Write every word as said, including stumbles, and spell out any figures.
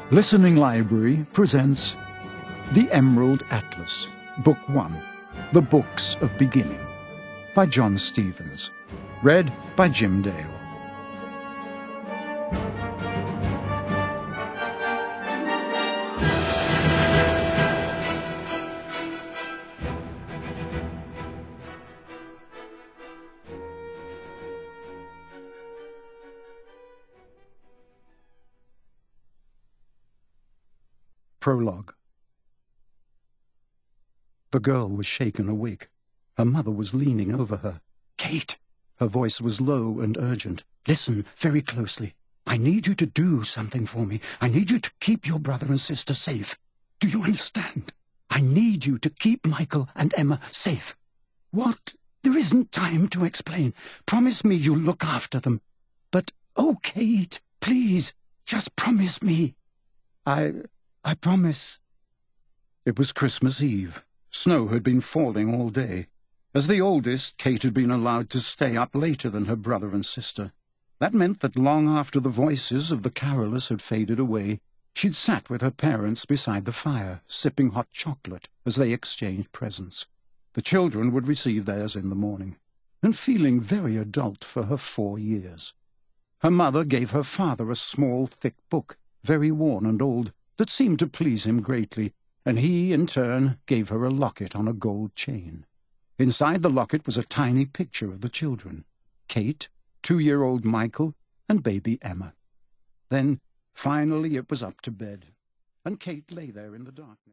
Listening Library presents The Emerald Atlas, Book One, The Books of Beginning, by John Stephens, read by Jim Dale. Prologue. The girl was shaken awake. Her mother was leaning over her. "Kate!" Her voice was low and urgent. "Listen very closely. I need you to do something for me. I need you to keep your brother and sister safe. Do you understand? I need you to keep Michael and Emma safe." "What? There isn't time to explain. Promise me you'll look after them." "But, oh, Kate, please, just promise me." I... I promise." It was Christmas Eve. Snow had been falling all day. As the oldest, Kate had been allowed to stay up later than her brother and sister. That meant that long after the voices of the carolers had faded away, she'd sat with her parents beside the fire, sipping hot chocolate as they exchanged presents. The children would receive theirs in the morning, and feeling very adult for her four years. Her mother gave her father a small, thick book, very worn and old, that seemed to please him greatly, and he, in turn, gave her a locket on a gold chain. Inside the locket was a tiny picture of the children, Kate, two-year-old Michael, and baby Emma. Then, finally, it was up to bed, and Kate lay there in the darkness.